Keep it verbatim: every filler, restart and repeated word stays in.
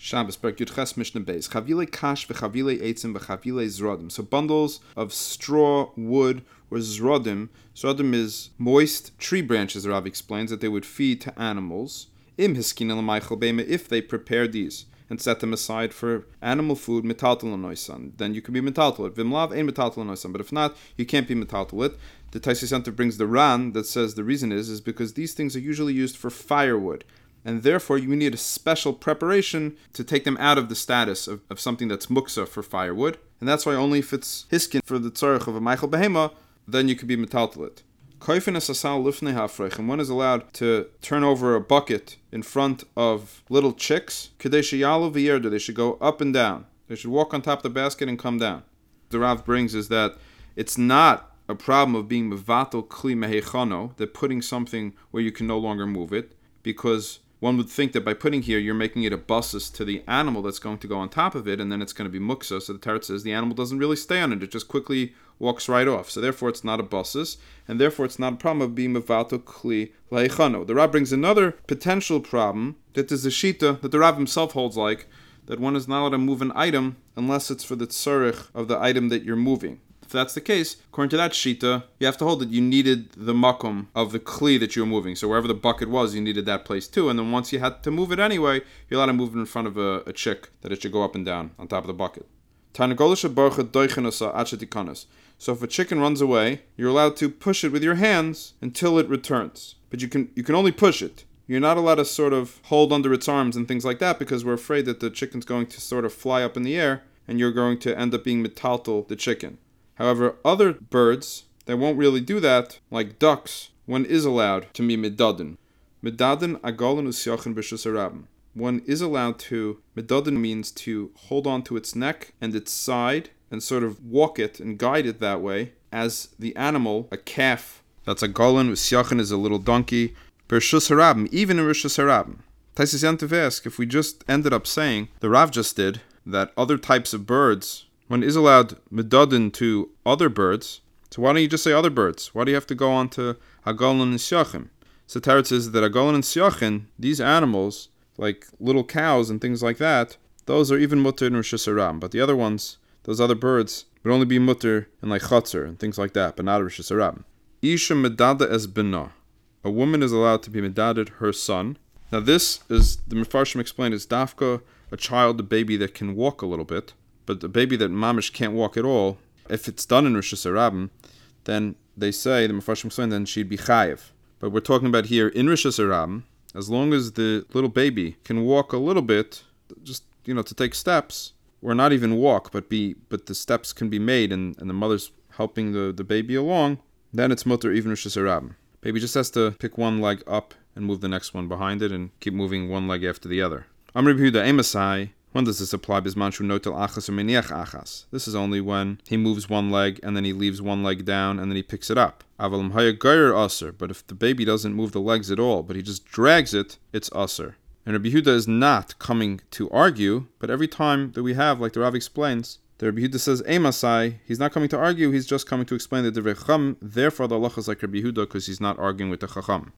Shabbos, Perek Yud Ches Mishnah Beis. Chavile kash v'chavile eitzim v'chavile zrodim. So bundles of straw, wood, or zrodim. Zrodim is moist tree branches, Rav explains, that they would feed to animals. Im hiskin l'maychel beima, if they prepared these and set them aside for animal food, metaltal l'noisan, then you can be metaltal it. Vimlav ein metaltal l'noisan, but if not, you can't be metaltal it. The Taisei Center brings the Ran that says the reason is is because these things are usually used for firewood. And therefore, you need a special preparation to take them out of the status of, of something that's muksa for firewood. And that's why only if it's hiskin for the tzarech of a meichel behema, then you could be metaltalit. Koifin es asal lifnei hafreich, and one is allowed to turn over a bucket in front of little chicks. Kedei sheyalu v'yerdu, they should go up and down. They should walk on top of the basket and come down. The Rav brings is that it's not a problem of being mevatel kli mehechano, that putting something where you can no longer move it, because one would think that by putting here, you're making it a busus to the animal that's going to go on top of it, and then it's going to be muksa. So the Tarot says the animal doesn't really stay on it; it just quickly walks right off. So therefore, it's not a busus, and therefore it's not a problem of being mevato kli leichano. The Rab brings another potential problem that is the shita that the Rab himself holds like, that one is not allowed to move an item unless it's for the tzarech of the item that you're moving. If that's the case, according to that shita, you have to hold that you needed the makom of the kli that you were moving. So wherever the bucket was, you needed that place too. And then once you had to move it anyway, you're allowed to move it in front of a, a chick, that it should go up and down on top of the bucket. So if a chicken runs away, you're allowed to push it with your hands until it returns. But you can you can only push it. You're not allowed to sort of hold under its arms and things like that, because we're afraid that the chicken's going to sort of fly up in the air and you're going to end up being metaltal the chicken. However, other birds, they won't really do that, like ducks, one is allowed to be medadin. Medadin agolin usyachin b'shus harabim. One is allowed to, medadin means to hold on to its neck and its side and sort of walk it and guide it that way as the animal, a calf. That's a golin, usyachin is a little donkey, b'shus harabim, even in b'shus harabim. Taisis Yantiv ask, if we just ended up saying, the Rav just did, that other types of birds, one is allowed medadin to other birds, so why don't you just say other birds? Why do you have to go on to Agalon and Syachim? So Tarot says that Agalon and Syachim, these animals, like little cows and things like that, those are even mutter in Rosh Hashanah. But the other ones, those other birds, would only be mutter in like Chatzar and things like that, but not Rosh Hashanah. Isha medada es bina. A woman is allowed to be medaded her son. Now this is, the Mefarshim explained, is dafka, a child, a baby that can walk a little bit. But the baby that mamish can't walk at all, if it's done in Rosh Hashanah, then they say, the Mefarshim explain, then she'd be chayiv. But we're talking about here in Rosh Hashanah, as long as the little baby can walk a little bit, just, you know, to take steps, or not even walk, but be, but the steps can be made, and, and the mother's helping the, the baby along, then it's mutter even Rosh Hashanah. Baby just has to pick one leg up and move the next one behind it, and keep moving one leg after the other. Amr Yehuda Emasai. When does this apply? Bismanshu notel achas or meniach achas. This is only when he moves one leg and then he leaves one leg down and then he picks it up. Avalim haya gayer aser. But if the baby doesn't move the legs at all, but he just drags it, it's aser. And Rabbi Yehuda is not coming to argue, but every time that we have, like the Rav explains, the Rabbi Yehuda says Emasai, he's not coming to argue, he's just coming to explain the Divrei Chacham. Therefore, the halacha is like Rabbi Yehuda because he's not arguing with the Chacham.